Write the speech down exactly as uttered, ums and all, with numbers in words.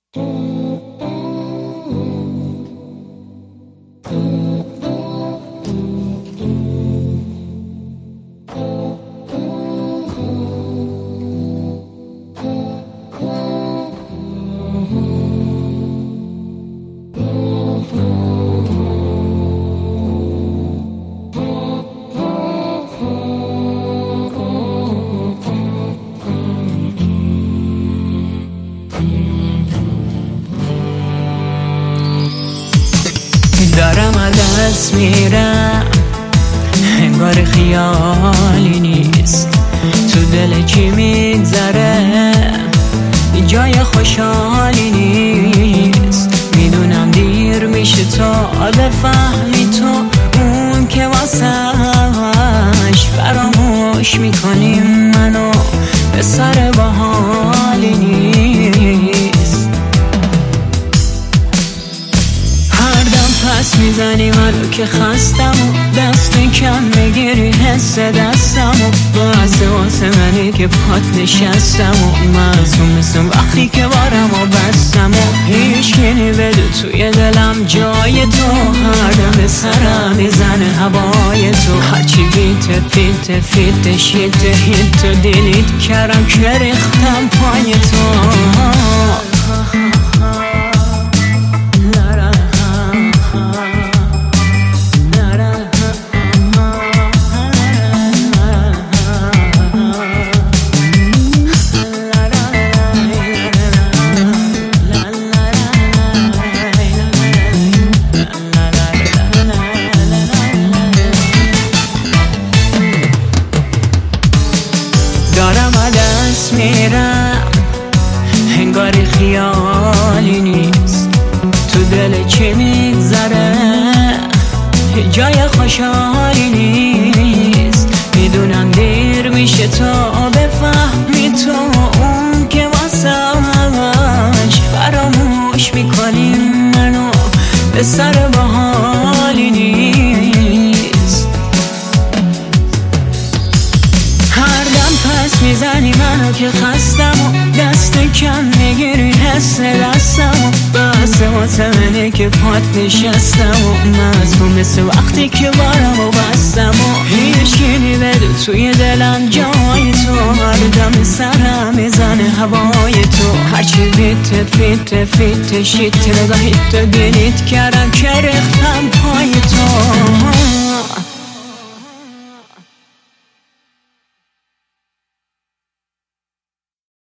دارم از دست میرم، انگار خیالی نیست. تو دل چی میگذره جای خوشحالی نیست. میدونم دیر میشه تا بفهمی تو اون که واسهش فراموش میکنیم منو به سر باحالی نیست. هر دم پس میزنی منو که خستم و دست کم میگیری حس دستم و باعث واسه منی که پات نشستم و معصوم وقتی که بارم و بستم و هیچ کنی بده توی دلم جای تو. هر دم سرم میزنه هوای تو، هرچی بیت بیت فیت شیت هیت و دیلیت کردم که ریختم پای تو. دارم از دست میرم، انگار خیالی نیست. تو دل چی میگذره جای خوشحالی نیست. میدونم دیر میشه تا بفهمی تو اون که واسهش فراموش میکنیم منو به سر باحالی نیست. پس میزنی منو که خستم و دست کم میگیری حس دستم و بس واسه منه که پات نشستم و مظلوم مثل وقتی که بارم و بستم و هیچ کنی بده توی دلم جای تو. هر دم سرم میزنه هوای تو، هرچی بیت بیت فیت شیت نگاهیت و دیلیت کردم که ریختم پای تو.